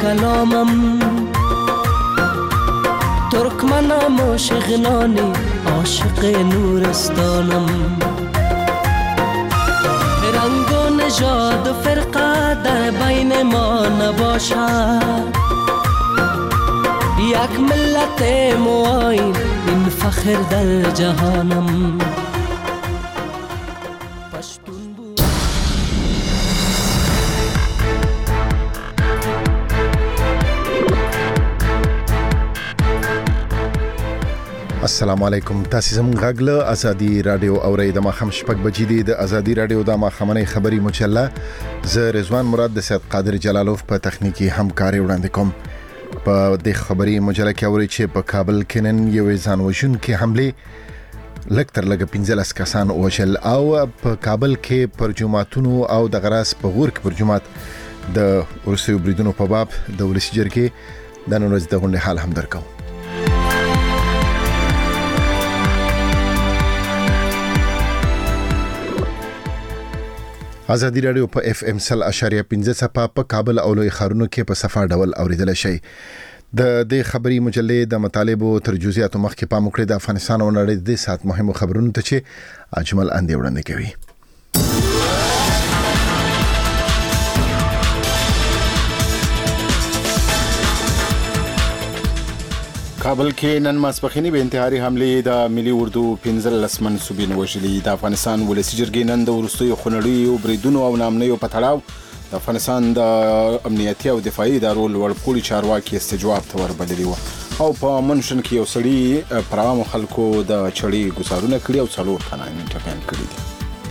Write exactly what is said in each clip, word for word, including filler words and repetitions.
کلامم ترکمنم و شغنانی عاشق نورستانم رنگ و نژاد و فرقه در بین ما نباشد یک ملت معاین این فخر در جهانم پشتون بود. السلام علیکم. تاسو زموږ غږ له ازادي رادیو اورئ. د ماښام شپږ بجې دي د ازادي رادیو د ماښامنۍ خبري مجله. زه رضوان مراد د سید قادر جلالوف په تخنیکی همکاري وړاندې کوم. په دې خبري مجله کې اورئ چې په کابل کې نن یو ځان وژونکې حمله لږ تر لږه پنځلس کسان وژل او په کابل کې پر جماعتونو او د غراس په غور کې پر جماعت د ورسېو بریدونو په باب د ولسي جرګې د نن ورځې د غونډې حال هم درکو. ازادي رادیو په اف ام سل اشاریه پنځه صفه په کابل او لوی ښارونو کې په صفه ډول اوریدل شي. د دې خبري مجلې د مطالبو تر جزئیاتو مخکې پام وکړئ. د افغانستان او نړۍ د سات مهمو خبرونو ته چې اجمل اندې وړاندې کوي. کابل کې نن ماسپخینی به انتحاري حمله د ملي اردو پنځلس منسوبین وژلي. د افغانستان ولسي جرګې نن د وروستیو خونړیو بریدونو او نامنیو په تړاو د افغانستان د امنیتي او دفاعي ادارو لوړپوړي چارواکي استجواب ته وربللي و او په منشن کې یو سړي پر عامو خلکو د چړې ګزارونه کړي او څلور تنه انټرفین کړي دي.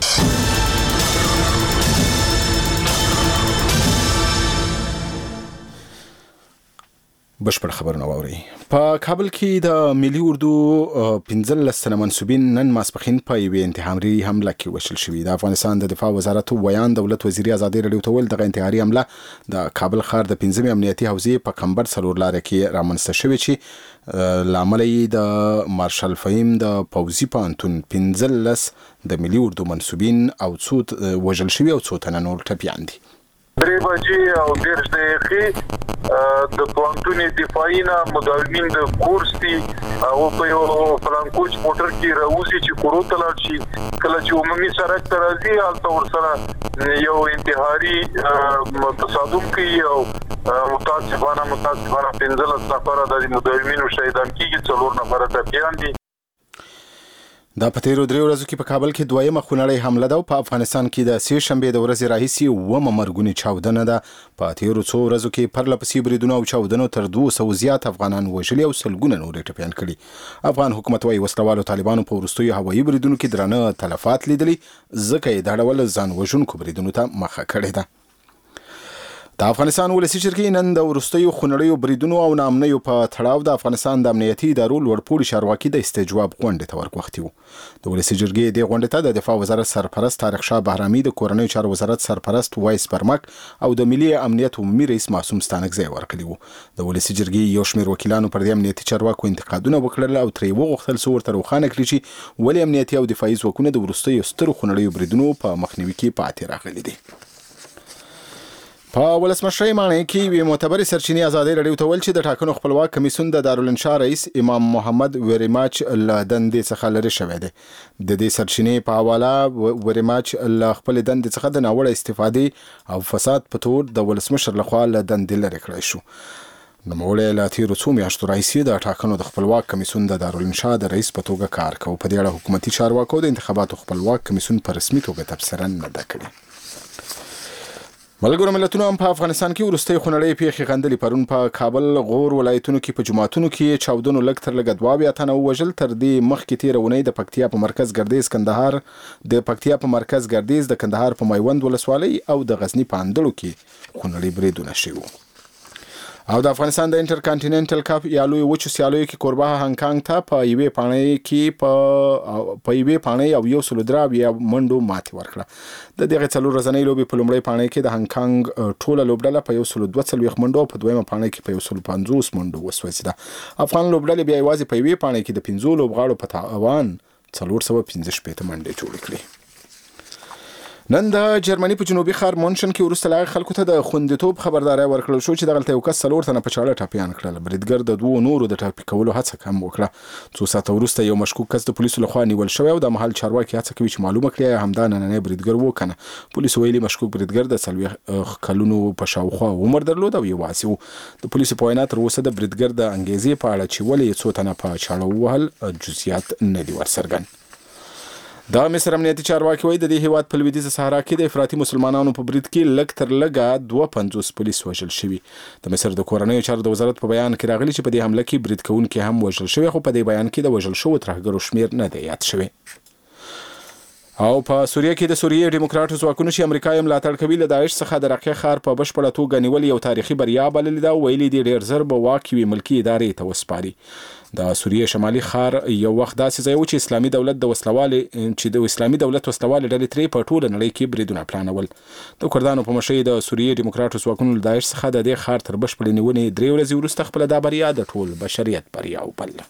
بشپړ خبرونه واوري. په کابل کې د ملي اردو پنځلس تنه منسوبین نن ماسپخین په یوې انتحاري حمله کې وژل شوي. د افغانستان د دفاع وزارت ویان دولت وزیر ازادي رادیو ته ویل دغه انتحاري حمله د کابل ښار د پنځمې امنیتي حوزې په کمبر څلور لارې کې رامنځته شوې چې لامل یې د مارشال فهیم د پوځي پوهنتون پنځلس د ملي اردو منسوبین او څو وژل شوي او څو تنه نور ټپیان دي. درې بجې او دېرش دقیقې د پوهنتون دفاعي نه مداومین د کورس دي او په یو فلانکوچ موټر کې راوځي چې کورو ته لاړ شي. کله چې عمومي سړک ته راځي هلته ورسره یو انتحاري تصادم کوي او متاسفانه متاسفانه پنځلس نفره د مداومینو شهیدان کېږي، څلور نفره ټپیان دي. دا په تیرو درې ورځو کې په کابل کې دویمه خونړۍ حمله ده او په افغانستان کې د سې شنبې د ورځې راهیسې اوومه مرګونې چاودنه ده. په تیرو څو ورځو کې پرله پسې بریدونو او چاودنو تر دوه سوه زیات افغانان وژلي او سلګونه نور ټپیان کړي. افغان حکومت وايي وسلوالو طالبانو په وروستیو هوایي بریدونو کې درانه تلفات لیدلي، ځکه یې دا ډول ځان وژونکو بریدونو ته مخه کړې ده. د افغانستان ولسي جرګې نن د وروستیو خونړیو بریدونو او نامنیو په تړاو د افغانستان د امنیتي ادارو لوړپوړي چارواکي د استجواب غونډې ته ورغوښتي وو. د ولسي جرګې دې غونډې ته د دفاع وزارت سرپرست طارق شاه بهرامي، د کورنیو چارو وزارت سرپرست وایس برمک او د ملي امنیت عمومي رئیس معصوم ستانکزی ورغلي وو. د ولسي جرګې یو شمېر وکیلانو پر دې امنیتي چارواکو انتقادونه وکړل او ترې وغوښتل څو ورته روښانه کړي چې ولې امنیتي او دفاعي ځواکونه د وروستیو سترو خونړیو بریدونو په مخنیوي کې پاتې راغلي دي. په ولسمشرۍ ماڼۍ کې یوې معتبرې سرچینې ازادي رادیو ته ویل چې د ټاکنو خپلواک کمیسیون د دارالانشا رئیس امام محمد وریماچ له دندې څخه لرې شوی دی. د دې سرچینې په حواله وریماچ له خپلې دندې څخه د ناوړه استفادې او فساد په تور د ولسمشر لخوا له دندې لرې کړی شو. نوموړی له تیرو څو میاشتو راهیسې د ټاکنو د خپلواک کمیسیون د دارالانشا د رئیس په توګه کار کوي. په دې اړه حکومتي چارواکو د انتخاباتو خپلواک کمیسیون په رسمي توګه تبصره نه ده کړې. ملګرو ملتونو هم په افغانستان کې وروستۍ خونړۍ پیښې غندلې. پرون په کابل، غور ولایتونو کې په جماعتونو کې چاودنو لږ تر لږه دوه اویا تنه ووژل. تر دې مخکې تېره اونۍ د پکتیا په مرکز ګردیز کندهار د پکتیا په مرکز ګردیز د کندهار په میوند ولسوالۍ او د غزني په اندړو کې خونړۍ بریدونه شوي. او د افغانستان د انټر کانټیننټل کپ یا لوی وچو سیالیو کې کوربه هانګ کانګ ته په یوې پاڼۍ کې په په یوې پاڼۍ او یو سلو درې اویا منډو ماتې ورکړه. د دغه څلور ورځنۍ لوبې په لومړۍ پاڼۍ کې د هانګ کانګ ټوله لوبډله په یو سلو دوه څلوېښت منډو او په دویمه پاڼۍ کې په یو سلو پنځوس منډو وسوځېده. افغان لوبډلې بیا یوازې په یوې پاڼۍ کې د پنځو لوبغاړو په تاوان څلور سوه پنځه شپېته منډې جوړې کړې. نن د جرمني په جنوبي ښار مونشن کې وروسته لاغ خلکو ته د خوندیتوب خبرداري ورکړل شو چې دغلته یو کس څلور تنه په چاړه ټاپیان کړل. بریدګر د دوه نورو د ټاپي کولو هڅه هم وکړه. څو ساعته وروسته یو مشکوک کس د پولیسو لخوا نیول شوی او د محل چارواکي هڅه کوي چې معلومه کړي همدا نننی بریدګر و کنه. پولیسو ویلي مشکوک بریدګر د څلوېښت کلونو په شاوخوا عمر درلود او یوازې و. د پولیسو په وینا تر اوسه د بریدګر د انګیزې په اړه چې ولې څو تنه په چاړه ووهل جزئیات نه دي ورڅرګند. د مصر امنیتي چارواکي وایي د دې هیواد په لویدیځه صحرا کې د افراطي مسلمانانو په برید کې لږ تر لږه دوه پنځوس پولیس وژل شوي. د مصر د کورنیو چارو د وزارت په بیان کې راغلي چې په دې حمله کې برید کوونکي هم وژل شوي، خو په دې بیان کې د وژل شوو ترهګرو شمیر نه دی یاد شوی. او په سوریه کې د سوریې ډیموکراټو ځواکونو چې امریکا یې ملاتړ کوي له داعش څخه د رقه ښار په بشپړه توګه نیول یو تاریخي بریا بللې ده. ویلي دي ډېر زر به واک یوې ملکي ادارې ته وسپاري. د سوریې شمالي ښار یو وخت داسې ځای و چې اسلامي دولت د وسلوالې چې د اسلامي دولت وسلوالې ډلې ترې په ټوله نړۍ کې بریدونه پلانول. د کردانو په مشرۍ د سوریې ډیموکراټو ځواکونو له داعش څخه د دې ښار تر بشپړې نیونې درې ورځې وروسته خپله دا بریا د ټول بشریت بریا وبلله.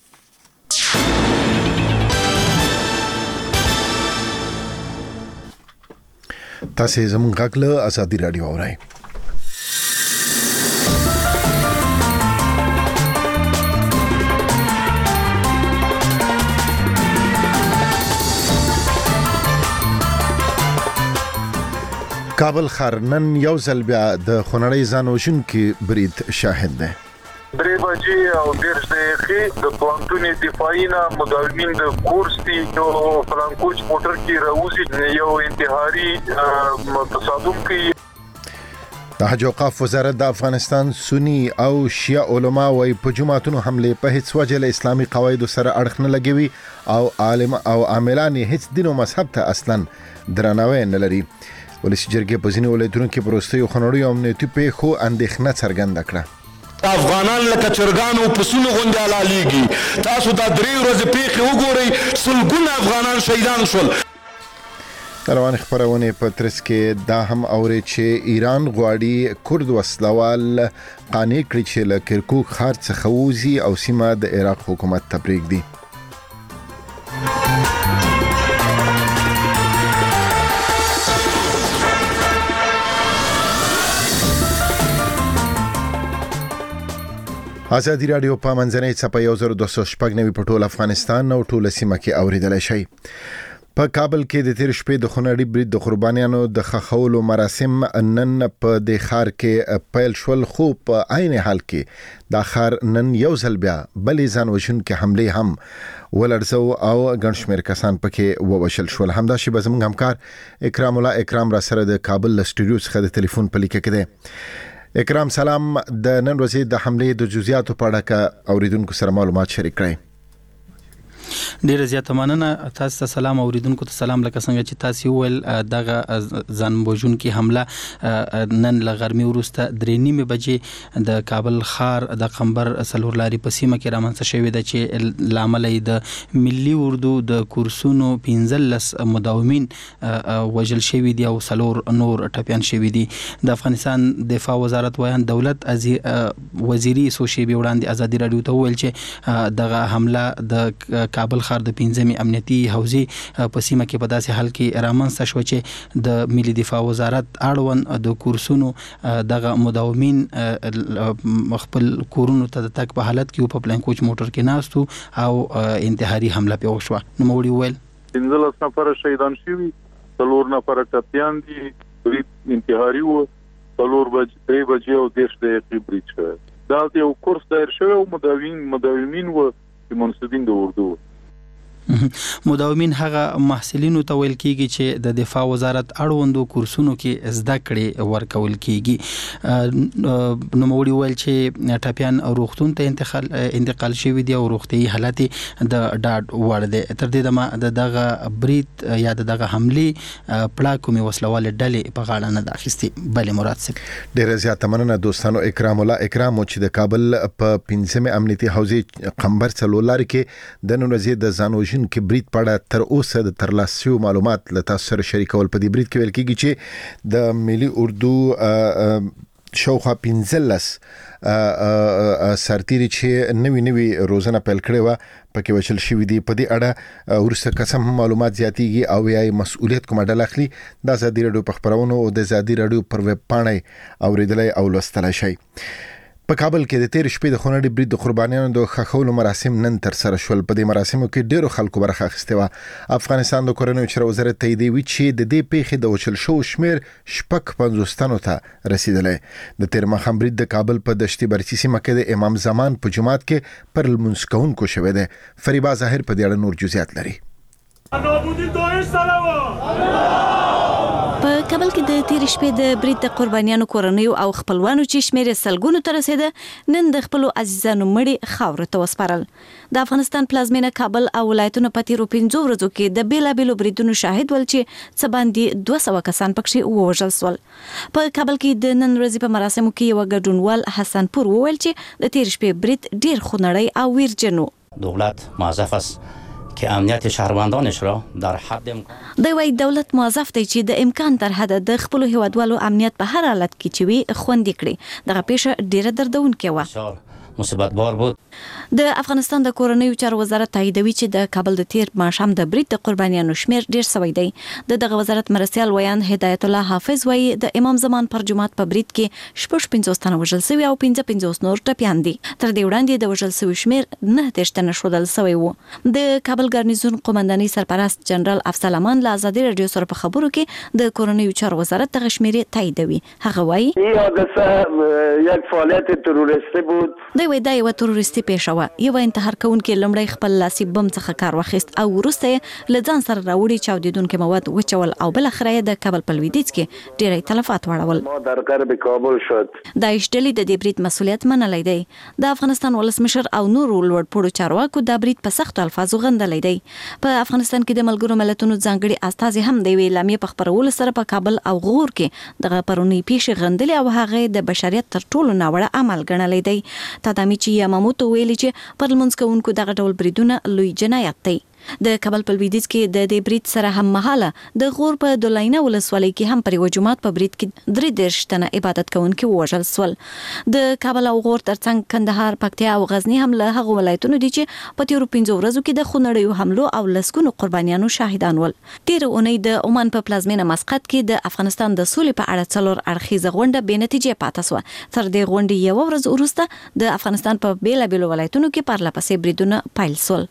تاسې زموږ غږ له ازادي راډیو اورئ. کابل ښار نن یو ځل بیا د خونړۍ ځان وژونکي برید شاهد دی. درې بجې او دېرش دقیقې د پوهنتون دفاعي نه مداومین د کورس دي یو فلانکوچ موټر کې راوځي یو انتحاري تصادم کوي. د حج اوقاف وزارت د افغانستان سنی او شیعه علما وايي په جماعتونو حمله په هیڅ وجه له اسلامي قواعدو سره اړخ نه لګوي او عالم او عاملان هیڅ دین او مذهب ته اصلا درناوی نه لري. ولسی جرګې په ځینو ولایتونو کې پروستیو خنړیو امنیتي پیښو اندېښنه څرګنده کړه. افغانان لکه چرګانو په سونو غونډه لالیږي. تاسو دا درې ورځې پیښې وګورئ، سلګونه افغانان شهیدان شول. روان خبرونه په ترڅ کې دا هم اوري چې ایران غواړي کورد وسلوال قانع کړي چې له کرکوک ښار څخه ووځي او سیمه د عراق حکومت ته پرېږدي. ازادي راډیو په منځنۍ څپه یو زر دوه سوه شپږ نوي په ټول افغانستان او ټوله سیمه کې اوریدلای شئ. په کابل کې د تیر شپې د خونړي برید د قربانیانو د خښولو مراسم نن په د ښار کې پیل شول، خو په عین حال کې دا ښار نن یو ځل بیا بلې ځان وژونکې حملې هم ولړزو او ګڼ شمېر کسان پکې ووژل شول. همداسې به زموږ همکار اکرام الله اکرام را سره د کابل له سټوډیو څخه د ټلیفون په لیکه کې دی. اکرام سلام. د نن ورځې د حملې د جزئیاتو په اړه که اوریدونکو سره معلومات شریک کړئ. ډیره زیاته مننه. تاسو ته سلام، اوریدونکو ته سلام. لکه څنګه چې تاسو ویل دغه ځان وژونکي حمله نن له غرمې وروسته درې نیمې بجې د کابل ښار د قمبر څلور لارې په سیمه کې رامنځته شوې ده چې له امله یې د ملي اردو د کورسونو پنځلس مداومین وژل شوي دي او څلور نور ټپیان شوي دي. د افغانستان دفاع وزارت وایي دولت وزیري څو شېبې وړاندې ازادي راډیو ته وویل چې دغه حمله د کابل ښار د پنځمې امنیتي حوزې په سیمه کې په داسې حال کې رامنځته شو چې د ملي دفاع وزارت اړوند د کورسونو دغه مداومین خپل کورونو ته د تګ په حالت کې په پلانکوچ موټر کې ناستو او انتحاري حمله پې وشوه. نوموړي وویل پنځلس نفره شهیدان شوي، څلور نفره ټپیان دي. برید انتحاري و. څلور بجې درې بجې او دېرش دقیقې برید شوی. دلته یو کورس دایر شوی او مداومین مداومین و چې منصبین د اردو و. مداومین هغه محصلینو ته ویل کیږي چې د دفاع وزارت اړوندو کورسونو کې زده کړې ورکول کیږي. نوموړي ویل چې ټپیان روغتون ته انتقال انتقال شوي دي او روغتي حالت د ډاډ وړ دی. تر دې دمه د دغه برید یا د دغه حملې پړه کومې وسلوالې ډلې په غاړه نه ده اخیستې. بلې مراد صاحب ډېره زیاته مننه دوستانو. اکرام الله اکرام چې د کابل په پنځمې امنیتي حوزې قمبر څلور لارې کې د نن ورځې د ځان کې برید په اړه تر اوسه د ترلاسه شویو معلومات له تاسو سره شریکول. په دې برید کې ویل کېږي چې د ملي اردو شاوخوا پنځلس سرتیری چې نوی نوی روزنه پیل کړې و پکې وشل شوې دي. په دې اړه ورسته قسم معلومات زیاتېږي او یا مسؤلیت کومه ډله اخلي د ازادي راډیو په خبرونو او د ازادي راډیو پر ویب پاڼې اوریدلای او لوستلای شي. په کابل کې د تیر شپې د خونړي برید د قربانیانو د ښخولو مراسم نن تر سره شول. په دې مراسمو کې ډیرو خلکو برخه اخیستې وه. افغانستان د کورنیو چارو وزارت تاییدوي چې د دې پیښې د وشل شو شمیر شپږ پنځوس تنو ته رسیدلی. د تیر ماښام برید د کابل په دشتي برچي سیمه کې د امام زمان په جومات کې پر لمونځ کوونکو شوی دی. فریبا ظاهر په دې اړه نور جزئیات لري. په کابل کې د تیر شپې د برید د قربانیانو کورنیو او خپلوانو چې شمیر سلګونو ته رسیده نن د خپل عزیزانو مړي خاور ته وسپارل. د افغانستان پلازمینه کابل او ولایتونو په تیرو پنځو ورځو کې د بیلابیلو بریدونو شاهد ول چې څه باندې دوه سوه کسان پکې ووژل شول. په کابل کې د نن ورځې په مراسمو کې یو ګډونوال حسن پور وویل چې د تیر شپې برید ډیر خونړی او ویرجنو. دولت موظف است که امنیت شهروندانش را در حد امکان د وای دولت موظف دی چې د امکان تر حد د خپل هیوادوالو امنیت په هر حالت کې چې وي خوندي کړي. دغه پیښه ډیره دردونکې وه. مصیبت بار بود. د افغانستان د کورنیو چارو وزارت تاییدوي چې د کابل د تیر ماښام د برید د قربانیانو شمیر ډیر سوی دی. د دغه وزارت مرستیال ویان هدایت الله حافظ وایي د امام زمان پر جماعت په برید کې شپږ پنځوس تنه وژل شوي او پنځه پنځوس نور ټپیان دي. تر دې وړاندې د وژل شوي شمیر نه دېرش تنه ښودل شوی و. د کابل ګارنیزون قومندانۍ سرپرست جنرال افضل امان له ازادي راډیو سره په خبرو کې د کورنیو چارو وزارت دغه شمیرې تاییدوي. هغه وایي این حادثه یک فعالیت تروریستی بود. دوی وایي دا یوه تروریستي پیښه وه. یو انتحار کوونکی لومړی خپل لاسي بم څخه کار واخیست او وروسته یې له ځان سره راوړي چاودېدونکي مواد وچول او بالاخره یې د کابل په لویدیځ کې ډېری تلفات واړول. ما در غرب کابل شد. داعش ډلې د دې برید مسؤلیت منلی دی. د افغانستان ولسمشر او نورو لوړپوړو چارواکو دا برید په سختو الفاظو غندلی دی. په افغانستان کې د ملګرو ملتونو ځانګړي استازي هم د یوې اعلامیې په خپرولو سره په کابل او غور کې دغه پرونی پیښې غندلې او هغه د بشریت تر ټولو ناوړه عمل ګڼلی دی. تادامي یاماموتو ویلي چې پر لمونځ کوونکو دغه ډول بریدونه لوی جنایت دی. د کابل په لویدیځ کې د دې برید سره هم مهاله د غور په دولینه ولسوالۍ کې هم پر یو جومات په برید کې درې دېرش تنه عبادت کوونکي ووژل شول. د کابل او غور ترڅنګ کندهار، پکتیا او غزني هم له هغو ولایتونو دي چې په تیرو پنځو ورځو کې د خونړیو حملو او لسګونو قربانیانو شاهدان ول. تیره اونۍ د عمان په پلازمینه مسقط کې د افغانستان د سولې په اړه څلور اړخیزه غونډه بې نتیجې پاتې شوه. تر دې غونډې یوه ورځ وروسته د افغانستان په بیلابیلو ولایتونو کې پرله پسې بریدونه پیل شول.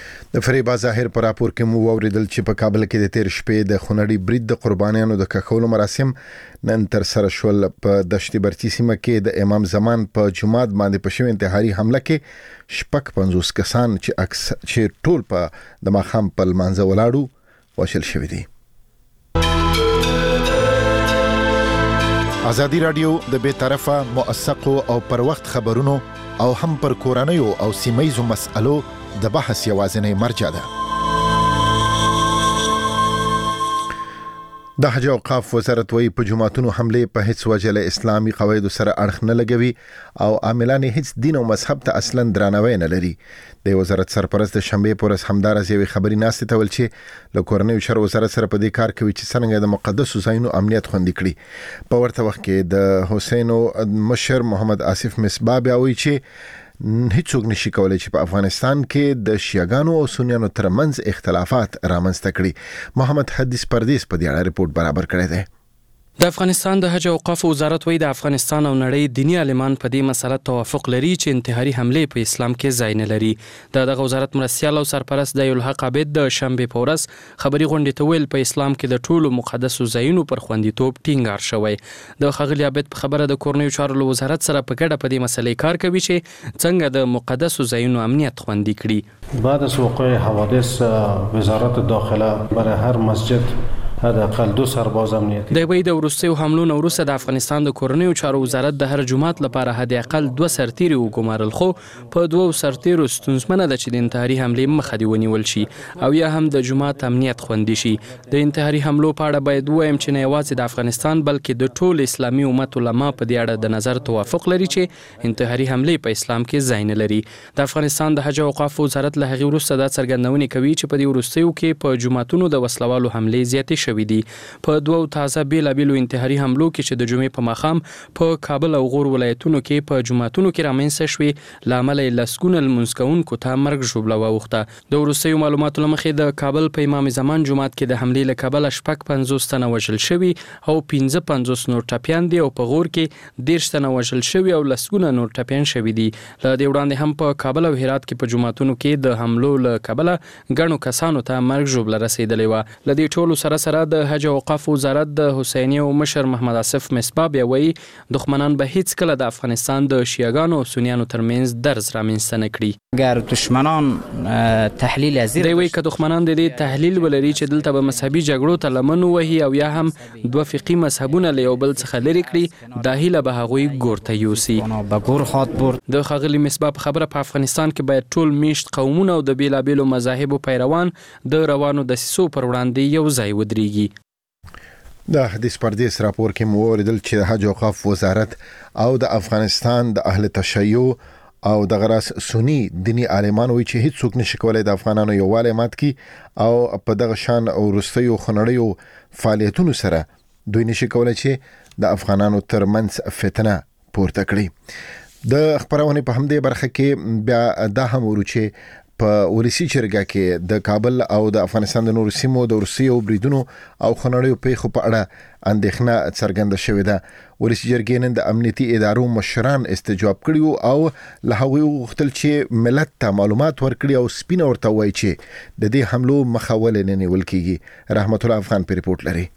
د فریبا ظاهر پر راپور کې مو اوریدل چې په کابل کې د تیر شپې د خونړي برید د قربانیانو د ښخولو مراسم نن تر سره شول. په دشتي برچي سیمه کې د امام زمان په جومات باندې په شوې انتحاري حمله کې شپږ پنځوس کسان چې اکس چې ټول په د ماښام په لمانځه ولاړو وژل شوي دي. ازادي راډیو د بې طرفه موثقو او پر وخت خبرونو او هم پر کورنیو او سیمه‌یزو مسألو د بحث یوازینی مرجع ده. د حج اوقاف وزارت وایي په جماعتونو حمله په هیڅ وجه له اسلامي قواعدو سره اړخ نه لګوي او عاملان هیڅ دین او مذهب ته اصلا درناوی نه لري. د وزارت سرپرست د شنبې پر ورځ همدارس یوې خبري ناستې ته ویل چې له کورنیو چارو وزارت سره په دې کار کوي چې څنګه د مقدسو ځایونو امنیت خوندي کړي. په ورته وخت کې د حسینو مشر محمد آصف مصباح بیا وایي چې هیڅوک نشي کولای چې په افغانستان کې د شیعاګانو او سنیانو ترمنځ اختلافات رامنځته کړي. محمد حدیث پردیس په دې اړه رپورټ برابر کړی دی. د افغانستان د حج او اوقاف وزارت وایي د افغانستان او نړۍ دینی عالمان په دې مسله توافق لري چې انتحاري حمله په اسلام کې ځای نه لري. د دغه وزارت مرستیال او سرپرست د الحق عابد د شنبې په ورځ خبري غونډې ته ویل په اسلام کې د ټولو مقدسو ځایونو پر خوندیتوب ټینګار شوی. د ښاغلي عابد په خبره د کورنیو چارو وزارت سره په ګډه په دې مسلې کار کوي چې څنګه د مقدسو ځایونو امنیت خوندي کړي. بعد از وقوع حوادث وزارت داخله برای هر مسجد حداقل دو سرباز امنیتي د وی د وروستیو حملو نو وروسته د افغانستان د کورنیو چارو وزارت د هر جماعت لپاره حداقل دوه سرتیري وګمارل، خو په دوه سرتیرو ستونزمنه ده چې د انتحاري حملې مخه دی ونیول شي او یا هم د جماعت امنیت خوندي شي. د انتحاري حملو په اړه باید وایم چې نه یوازې د افغانستان بلکې د ټول اسلامي امت علما په دې اړه د نظر توافق لري چې انتحاري حملې په اسلام کې ځای نه لري. د افغانستان د حج او اوقاف وزارت له هغې وروسته دا څرګندونې کوي چې په دې وروستیو کې په جماعتونو د وسلوالو حملې زیاتې شوي دي. په دوو تازه بیلابیلو انتحاري حملو کې چې د جمعې په ماښام په کابل او غور ولایتونو کې په جوماتونو کې رامنځته شوې له امله یې لسګونه لمونځ کوونکو ته مرګ ژوبله واوښته. د وروستیو معلوماتو له مخې د کابل په امام زمان جومات کې د حملې له کبله شپږ پنځوس تنه وژل شوي او پنځه پنځوس نور ټپیان دي او په غور کې دېرش تنه وژل شوي او لسګونه نور ټپیان شوي دي. له دې وړاندې هم په کابل او هرات کې په جوماتونو کې د حملو له کبله ګڼو کسانو ته مرګ ژوبله رسېدلې وه. له دې ټولو سره سره د حج او اوقافو وزارت د حسینیو مشر محمد آصف مصباح بیا وایي دښمنان به هیڅکله د افغانستان د شیعهګانو او سنیانو ترمنځ درز رامنځته نه کړي. اگر دشمنان تحلیل از دی وایي که دښمنان د دې تحلیل ولري چې دلته به مذهبي جګړو ته لمن ووهي او یا هم دوه فقهي مذهبونه له یو بل څخه لرې کړي، دا هیله به هغوی ګور ته یوسي. د ښاغلي مصباح په خبره په افغانستان کې باید ټول میشت قومونه او د بیلابیلو مذاهبو پیروان د روانو دسیسو پر وړاندې یو ځای ودرېږي. د حدیث پردیس راپور کې مو اوریدل چې د حج او اوقاف وزارت او د افغانستان د اهل تشیع او د غراس سنی دینی عالمان وی چې هیڅ څوک نشي کولای د افغانانو یووالی مات کی او په دغه شان او وروستیو خنړیو فعالیتونو سره دوی نشي کولای چې د افغانانو ترمنځ فتنه پورته کړي. د خبرونه په همدې برخه کې بیا دا هم ورو چې په ولسی چرګه کې د کابل او د افغانستان د نورو سیمو د روسیې او بریدونو او خنړیو پیښو په اړه اندېښنه څرګنده شوې ده. ولسی جرګې نن د امنیتي ادارو مشران استجواب کړي او له هغوی غوښتل چې ملت ته معلومات ورکړي او سپینه ورته وایي چې د دې حملو مخه ولې نه نیول کیږي. رحمت الله افغان په ریپورت لري.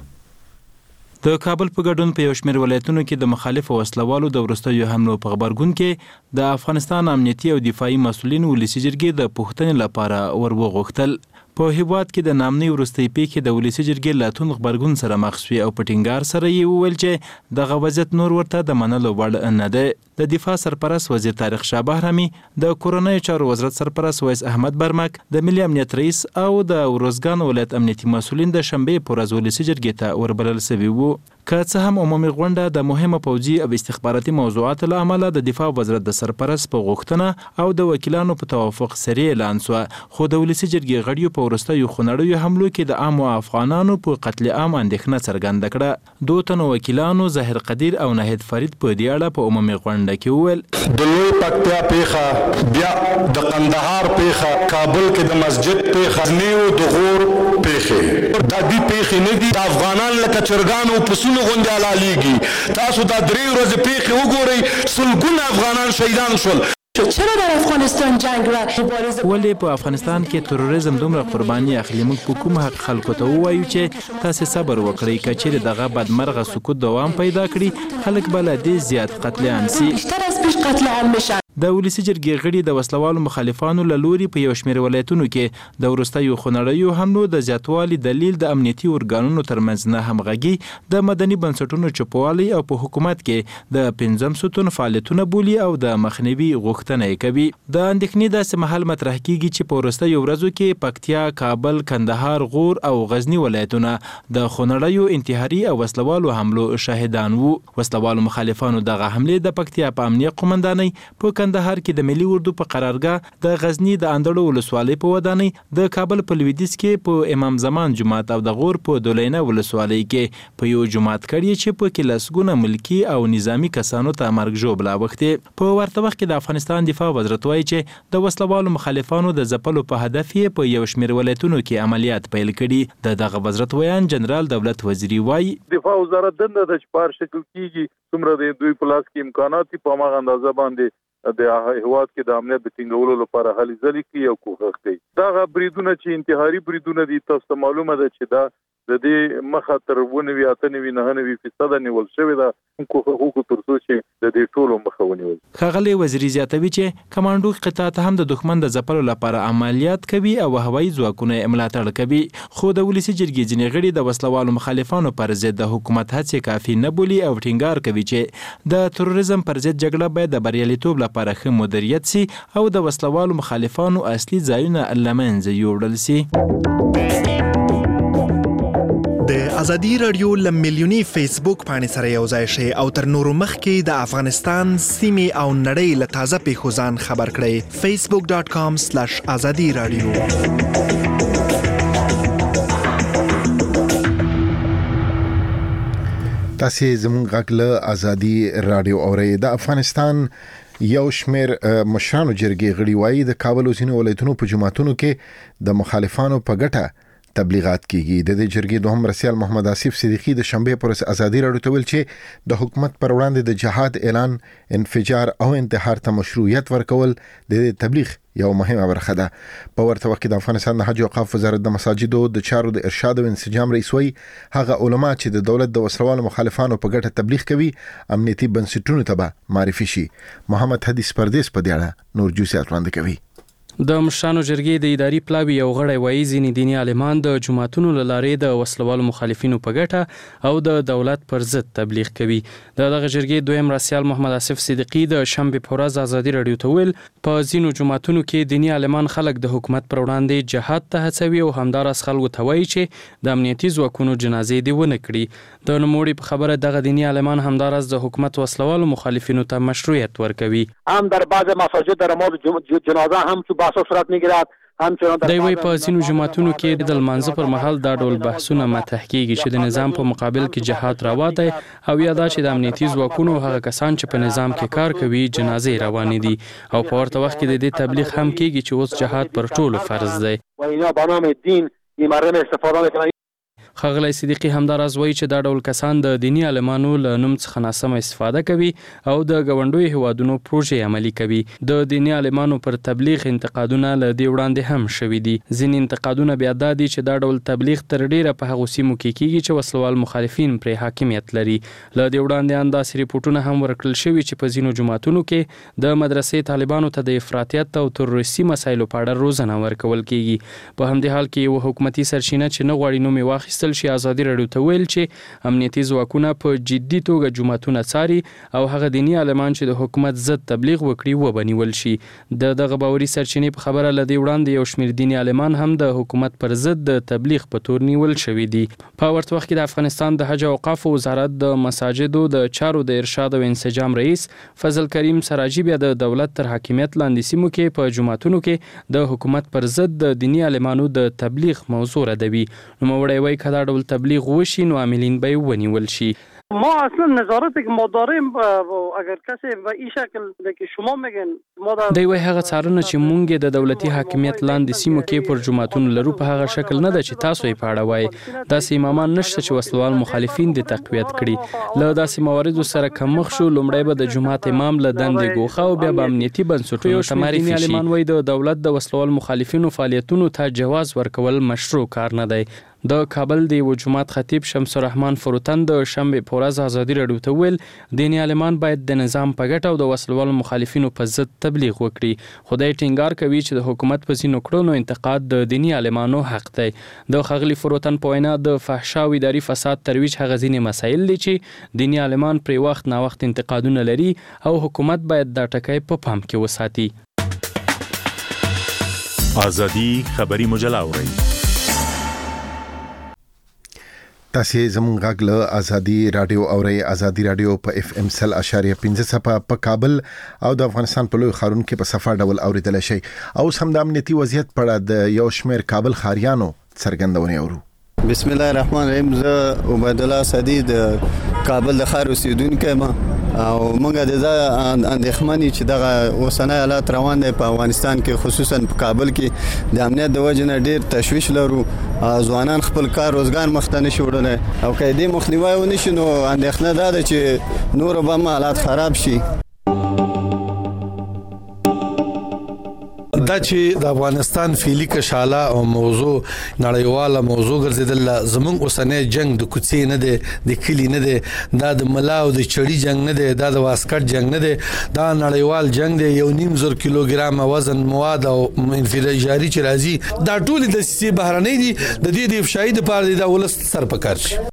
د کابل په ګډون په یو شمېر ولایتونو کې د مخالفو وسلوالو د وروستیو حملو په خبرګون کې د افغانستان امنیتي او دفاعي مسؤلین ولسی جرګې د پوښتنې لپاره وروغوښتل. په هیواد کې د نامنۍ وروستۍ پیښې د ولسی جرګې له توند غبرګون سره مخ شوې او په ټینګار سره یې وویل چې دغه وضعیت نور ورته د منلو وړ نه دی. د دفاع سرپرست وزیر طارق شاه بهرامي، د کورنیو چارو وزارت سرپرست ویس احمد برمک، د ملي امنیت رئیس او د ورزګان ولایت امنیتي مسؤلین د شنبې په ورځ ولسی جرګې ته وربلل شوي وو. که څه هم عمومي غونډه د مهمه پوځي او استخباراتي موضوعاتو له امله د دفاع وزارت د سرپرست په غوښتنه او د وکیلانو په توافق سره اعلان شو، خو د ولسی جرګې غړیو په وروستیو خنړیو حملو کې د عامو افغانانو په قتل عام اندېښنه څرګنده کړه. دوه تنو وکیلانو ظاهر قدیر او ناهید فرید په دې اړه په عمومي غونډه کې وویل د لوی پکتیا پیښه، بیا د قندهار پیښه، کابل کې د مسجد پیښه، نیو د غور پیښه، دا دې پیښې نه دي. د افغانان لکه چرګانو په سونو غونډه لالیږي. تاسو دا درې ورځې پیښې وګورئ، سلګونه افغانان شهیدان شول. چرا در افغانستان جنگ را مبارزه ولې په افغانستان کې تروریزم دومره قرباني اخلي؟ موږ په کوم حق خلکو ته ووایو چې تاسو صبر وکړئ، که چیرې دغه بدمرغه سکوت دوام پیدا کړي خلک به له دې زیات قتل عام سي. بیشتر از پیش قتل عام میشن. د ولسی جرګې غړي د وسلوالو مخالفانو له لوري په یو شمېر ولایتونو کې د وروستیو خنړیو حملو د زیاتوالي دلیل د امنیتي ارګانونو ترمنځ نه همغږي، د مدني بنسټونو چوپوالی او په حکومت کې د پنځم ستون فعالیتونه بولي او د مخنیوي غوښتنه کوي. د اندېښنې داسې مهال مطرح کیږي چې په وروستیو ورځو کې پکتیا، کابل، کندهار، غور او غزنی ولایتونه د خنړیو انتحاري او وسلوالو حملو شاهدان وو. وسلوالو مخالفانو دغه حملې د پکتیا په امنیه قومندانۍ، په کندهار کې د ملي اردو په قرارګاه، د غزنی د اندړو ولسوالۍ په ودانۍ، د کابل په لویدیځ کې په امام زمان جومات او د غور په دولینه ولسوالۍ کې په یو جومات کړي چې په کې لسګونه ملکی او نظامی کسانو ته مرګ ژوبله اوښتې. په ورته وخت کې د افغانستان دفاع وزارت وایي چې د وسلوالو مخالفانو د ځپلو په هدف یې په یو شمېر ولایتونو کې عملیات پیل کړي. د دغه وزارت ویان جنرال دولت وزیری وایي دفاع وزارت دنده د چپار شکل کیږي څومره د دوی په لاس کې امکانات په هغه اندازه باندې د هیواد کې د امنیت د ټینګولو لپاره هلې ځلې کوي او کوښښ کوي. دغه بریدونه چې انتحاري بریدونه دي، تاسو معلومه ده چې دا د دې مخه تر ونوي اته نوي نه نوي فیصد نیول شوې ده. کوښښ وکړو تر څو چې د دې ټولو مخه ونیول. ښاغلی وزیري زیاتوي چې کمانډو قطاع ته هم د دښمن د ځپلو لپاره عملیات کوي او هوایي ځواکونه یې ملاتړ کوي، خو د ولسی جرګې ځینې غړي د وسلوالو مخالفانو پر ضد د حکومت هڅې کافي نه بولي او ټینګار کوي چې د تروریزم پر ضد جګړه باید د بریالیتوب لپاره ښه مدیریت سي او د وسلوالو مخالفانو اصلي ځایونه له منځه یوړل سي. د ازادي رادیو ل میلیونی فیسبوک باندې سره یو ځای شي او تر نورو مخکې د افغانستان سیمې او نړۍ له تازه پیښو ځان خبر کړئ. فیسبوک ډاٹ کام سلیش ازادي رادیو. تاسو زموږ غږ له ازادي رادیو اورئ. د افغانستان یو شمیر مشرانو جرګې غړي وایي د کابل اوسینو ولایتونو په جماعتونو کې د مخالفانو په ګټه تبلیغات کیږي. د دې جرګې دوهم رئیس محمد آصف صدیقی د شنبه پر ازادي رادیو ته ویل چې د حکومت پر وړاندې د جهاد اعلان انفجار او انتحار ته مشروعیت ورکول د تبلیغ یو مهمه برخه ده. په ورته وخت کې د افغانستان د حج او اوقاف وزارت د مساجدو د چارو د ارشاد او انسجام رئیس وی هغه علما چې د دولت د وسلوالو مخالفانو په ګټه تبلیغ کوي امنیتي بنسټونو ته به معرفي شي. محمد حدیث پردیس په دې اړه نور جوسیات وړاندې کوي. د مشرانو جرګې د اداري پلاوي یو غړی وایي ځینې دیني عالمان د جماعتونو له لارې د وسلوالو مخالفینو په ګټه او د دولت پر ضد تبلیغ کوي. د دغه جرګې دویم رئیس محمد آصف صدیقی د شنبه په ورځ ازادي رادیو ته ویل په ځینو جماعتونو کې دیني عالمان خلک د حکومت پر وړاندې جهاد ته هڅوي او همدارس خلکو ته وایي چې د امنیتي ځواکونو جنازې دی ونه کړي. د نوموړي په خبره دغه دیني عالمان همدارس د حکومت وسلوالو مخالفینو ته مشروعیت ورکوي. هم در بعض مساجد در مورد جنازه هم تو بحث صورت میگیرد. دی وی په ځینو جماعتونو کې د لمانځه پر مهال دا ډول بحثونه مطرح کیږي چې د نظام په مقابل کې جهاد روا دی او یا دا چې د امنیتي ځواکونو هغه کسان چې په نظام کې کار کوي جنازې روانې دي او په ورته وخت کې د دې تبلیغ هم کیږي چې اوس جهاد پر ټولو فرض دی. و اینا به نام دین این مردم استفاده میکنن. ښاغلی صدیقی همداراز وایي چې دا ډول کسان د دینی عالمانو له نوم څخه ناسمه استفاده کوي او د ګاونډیو هیوادونو پروژې عملي کوي. د دینی عالمانو پر تبلیغ انتقادونه له دې وړاندې هم شوي دي. ځینې انتقادونه بیا دا دي چې دا ډول تبلیغ تر ډیره په هغو سیمو کې کیږي چې وسلوال مخالفین پرې حاکمیت لري. له دې وړاندې انداسې ریپورټونه هم ورکړل شوي چې په ځینو جماعتونو کې د مدرسې طالبانو ته د افراطیت او تروریستي مسایلو په اړه روزنه ورکول کیږي. په همدې حال کې یو حکومتي سرچینه چې نه غواړي نوم یې واخیستل شي ازادي رادیو ته ویل چې امنیتي ځواکونه په جدي توګه جماعتونه څاري او هغه دیني عالمان چې د حکومت ضد تبلیغ وکړي وبنیول شي. د دغه باوري سرچینې په خبره لدی وړاندې یو شمېر دیني عالمان هم د حکومت پر ضد د تبلیغ په تور نیول شوي دي. په ورته وخت کې د افغانستان د حج او اوقاف وزارت د مساجدو د چارو د ارشاد او انسجام رئیس فضل کریم سراجی بیا د دولت تر حاکمیت لاندې سیمو کې په جماعتونو کې د حکومت پر ضد د دیني عالمانو د تبلیغ موضوع ردوي. نوموړی وایي که دا ډول تبلیغ وشي نو عاملین به ونیول شي. ما اصلا نظارتی که ما داریم اگر کسی به این شکل که شما میگن ما در دی وای هغه څارنه چې مونږ د دولتي حاکمیت لاندې سیمو کې پر جماعتونو لرو په هغه شکل نه ده چې تاسو یې پاړه وای. داسې امامان نشته چې وسلوال مخالفین د تقویت کړي. له داسې مواردو سره کم مخ شو لومړی به د جماعت امام له دندې ګوښه او بیا به امنیتي بنسټونو ته معرفي شي. وای د دولت د وسلوال مخالفینو فعالیتونو ته جواز ورکول مشروع کار نه دی. د کابل د یو جماعت خطیب شمس الرحمن فروتن د شنبه په ورځ ازادي رادیو ته ویل دیني عالمان باید د نظام په ګټه او د وسلوالو مخالفینو په ضد تبلیغ وکړي. خدای ټینګار کوي چې د حکومت په ځینو کړنو انتقاد د دیني عالمانو حق دی. د ښاغلي فروتن په وینا د فحشا او اداري فساد ترویج هغه ځینې مسایل دي چې دیني عالمان پرې وخت نا وخت انتقادونه لري او حکومت باید دا ټکی په پام کې وساتي. ازادي خبري مجله اورئ. تاسو زموږ غږ له ازادي رادیو اورئ. ازادي رادیو په اف ام سل اشاریه پنځه صفه په کابل او د افغانستان په لوی ښارونو کې په صفه ډول اوریدل شي. او سم د امنیتي وضعیت په اړه د یو شمېر کابل ښاریانو څرګندونه اورو. بسم الله الرحمن الرحیم. زه عبید الله صدی د کابل د ښار اوسیدونکی یم او موږ د اندېښمنې چې دغه اوسنی حالات روان دی په افغانستان کې خصوصا په کابل کې د امنیت د وجې نه ډېر تشویش لرو. ځوانان خپل کار روزګار مخ ته نشي وړلی او که دې مخنیوی ونه شي نو اندېښنه دا ده چې نور به هم حالات خراب شي. دا چې د افغانستان فعلی کشاله او موضوع نړیواله موضوع ګرځیدل زمونږ اوسنی جنگ د کوڅې نه دی د کلی نه دی دا د ملا او د چړی جنگ نه دی دا د واسکټ جنگ نه دی دا نړیوال جنگ دی. یو نیم زر کیلوګرام وزن مواد او انفجاري چې راځي دا ټول د سیاسي بهرنۍ دي د دې د افشای د پاره د ولس سر پکار شي.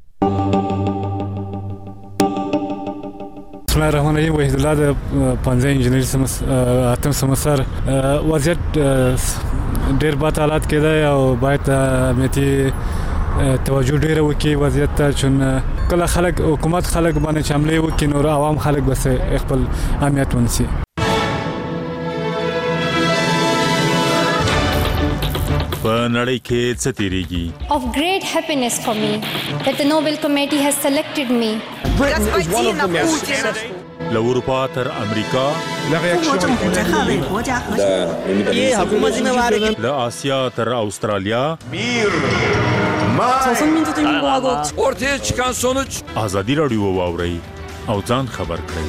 بسم الله الرحمن الرحیم. وحید الله د پنځه انجنیری سمس اتم سمستر وضعیت ډیر بد حالات کې دی او باید امنیتي توجه ډیره وکړي وضعیت ته چون کله خلک حکومت خلک باندې حمله وکړي نور عوام خلک بس خپل امنیت ونیسي. په نړۍ کې څه تیریږي. Of great happiness for me that the Nobel Committee has selected me. Britain is one of the most successful. له اروپا تر امریکا له آسیا تر استرالیا ortaya çıkan sonuç ازادي رادیو واوري او ځان خبر کړئ.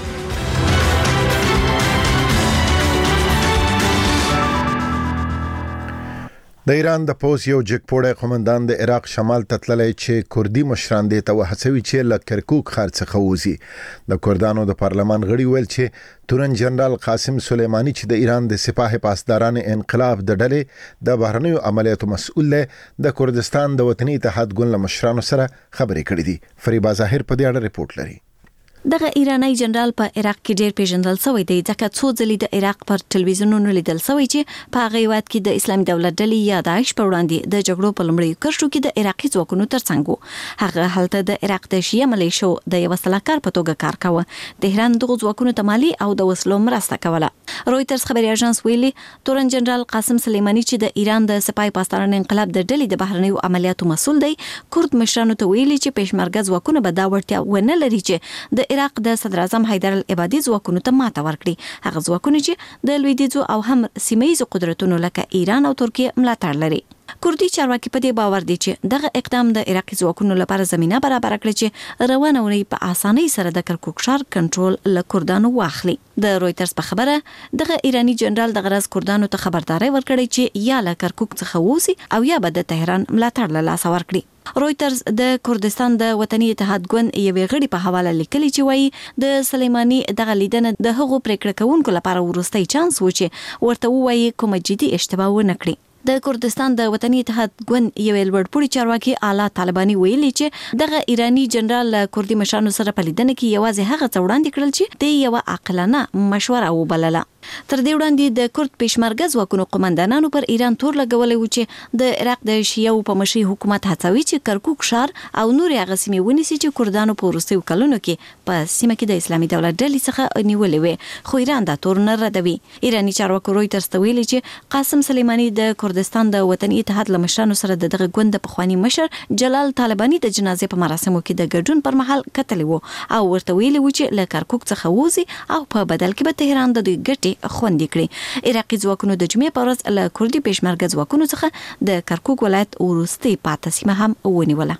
د ایران د پوز یو جګپوړی قومندان د عراق شمال ته تللی چې کوردي مشران دې ته وهڅوي چې له کرکوک ښار څخه ووځي. د کوردانو د پارلمان غړي ویل چې تورن جنرال قاسم سلیمانی چې د ایران د سپاه پاسداران انقلاب د ډلې د بهرنیو عملیاتو مسؤل دی د کردستان د وطني اتحاد ګوند له مشرانو سره خبرې کړې دي. فریبا ظاهر په دې اړه ریپورت لري. دغه ایرانی جنرال په عراق کې ډیر پیژندل شوی دی ځکه څو ځلې د عراق پر ټلویزیونونو لیدل شوی چې په هغه وخت کې د اسلامي دولت ډلې یا داعش پر وړاندې د جګړو په لومړیو کرښو کې د عراقي ځواکونو ترڅنګ هغه هلته د عراق د شیعه ملیشو د یو سلاکار په توګه کار کاوه. تهران دغه ځواکونو ته مالی او د وسلو مرسته کوله. رويټرز خبري اژانس ویلي تورن جنرال قاسم سلیمانی چې د ایران د سپاه پاسداران انقلاب د ډلې د بهرنیو عملیاتو مسؤل دی کورد مشرانو ته ویلي چې پېشمرګه ځواکونه به دا وړتیا ونه لري چې د عراق د صدر اعظم حیدر العبادي ځواکونو ته ماته ورکړي. هغه ځواکونه چې د لویدیځو او هم سیمه‌ییزو قدرتونو لکه ایران او ترکیه ملاتړ لري. کوردي چارواکي په دې باور دي چې دغه اقدام د عراقي ځواکونو لپاره زمينه برابر کړي چې روانه ونی په اسانۍ سره د کرکوک ښار کنټرول له کوردانو واخلي. د رويټرز په خبره دغه ایرانی جنرال د غرض کوردانو ته خبرداري ورکړي چې یا له کرکوک څخه ووسی او یا به د تهران ملاتړ له لاس ورکړي. رويټرز د کردستان د وطني اتحاد ګوند یوې غړي په حواله لیکلي چې وایي د سلیمانی دغه لیدنه د هغو پریکړه کوونکو لپاره ورستۍ چانس و چې ورته وایي کومه جدي اشتباه ونه کړي. د کردستان د وطني اتحاد ګوند یو لوړپوړي چارواکي اعلی طالباني ویلي چې دغه ایرانی جنرال کوردي مشرانو سره په لیدنه کې یوازې هغه څه وړاندې کړل چې د یو عاقلانه مشوره وبلله. تر دې وړاندې د کورد پېشمرګه ځواکونو قومندانانو پر ایران تور لګولې و چې د عراق د شیعو په مشرۍ حکومت هڅوي چې کرکوک ښار او نور هغه سیمې ونیسي چې کوردانو په وروستیو کلونو کې په سیمه کې د اسلامي دولت ډلې څخه نیولې وې، خو ایران دا تور نه ردوي. ایرانی چارواکو رويټرز ته ویلي چې قاسم سلیمانی د کردستان د وطني اتحاد له مشرانو سره د دغه ګوند د پخوانی مشر جلال طالباني د جنازې په مراسمو کې د ګډون پر مهال کتلې وو او ورته ویلي و چې له کرکوک څخه ووځي او په بدل کې به تهران د دوی ګټې خوندي کړي. عراقي ځواکونو د جمعې په ورځ له کوردي پېشمرګه ځواکونو څخه د کرکوک ولایت وروستۍ پاتې سیمه هم ونیوله.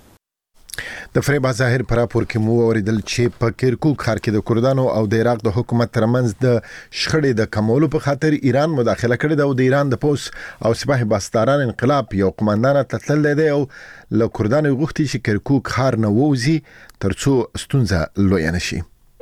د فریبا ظاهر پر راپور کې مو اوریدل چې په کرکوک ښار کې د کوردانو او د عراق د حکومت ترمنځ د شخړې د کمولو په خاطر ایران مداخله کړې ده او د ایران د پوس او سپاه پاسداران انقلاب یو قومندان تتل دی او له کوردانو غوښتي چې کرکوک ښار نه ووځي ترڅو ستونزه لوی نشي.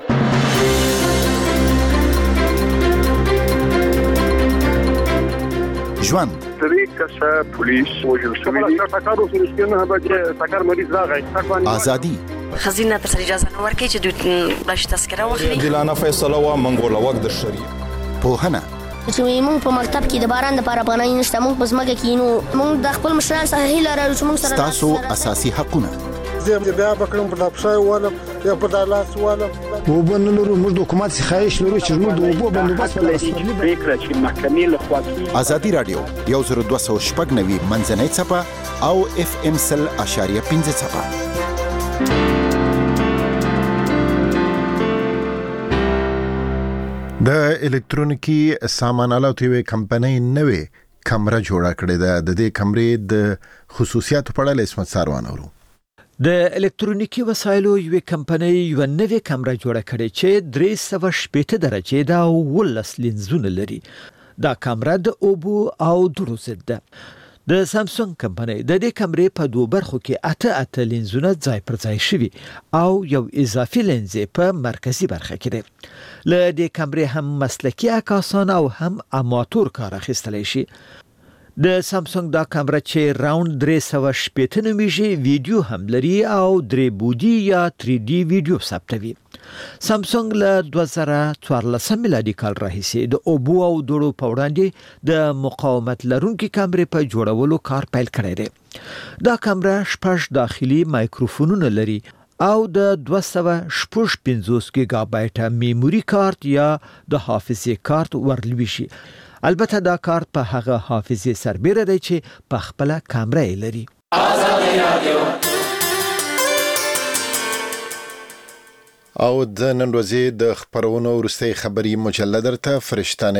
ژوند درې کسه پولیس وژل شوي دي. سکارو سرسکینه به چې سکار مریض راغی. ازادي خزینه تر اجازه نه ورکړي چې دوی باش تذکره واخلي. جلانه فیصله وا منګول وخت د شریف پوهنه چې موږ په مکتب کې د باران د لپاره پناه نشته، موږ په ځمکه کې نو موږ د خپل مشران سره هیله لرو چې موږ سره تاسو اساسي حقونه زه بیا بکرم په لپسای ولم یا په دالاس ولم وبن لرو موږ د حکومت څخه خواهش لرو چې موږ د اوبو بندوبست ولرو. پریکړه چې محکمې له خوا ازادي رادیو یو زر دوه سوه شپږ نوي منځنۍ څپه او اف ام سل اشاریه پنځه څپه. د الکترونیکی سامان آلاتو یوې کمپنۍ نوې کمره جوړه کړې ده. د دې کمرې د خصوصیاتو په اړه اسمت ساروان اورو. د الکترونیکی وسایلو یوې کمپنۍ یو نوې کمره جوړه کړې چې درې سوه شپېته درجې ده او ولس لینزونه لري. دا کمره د اوبو او درو ضد ده. د سامسونګ کمپنۍ د دې کمرې په دوه برخو کې اته اته لینزونه ځای پر ځای شوي او یو اضافي لینز په مرکزی برخه کې دی. له دې کمرې هم مسلکي عکاسان او هم اماتور کار اخیستلی شي. د سامسونګ دا کمره چې راوند درې سوه شپېته نومیږي ویډیو هم لري او درې بودی یا تری ډي ویډیو ثبتوي. سامسونګ له دوه زره څوارلسم میلادي کال راهیسې د اوبو او دوړو په وړاندې د مقاومت لرونکي کمرې په جوړولو کار پیل کړی دی. دا کمره شپږ داخلي مایکروفونونه لري او د دوه سوه شپږ پنځوس ګیګا بایټه میموري کارت یا د حافظې کارت ورلوي شي البته دا کارت په هغه حافظې سربیره دی چې په خپل کامره یې لري. او د نن ورځې د خبرونو وروستۍ خبري مجله درته فرشتانه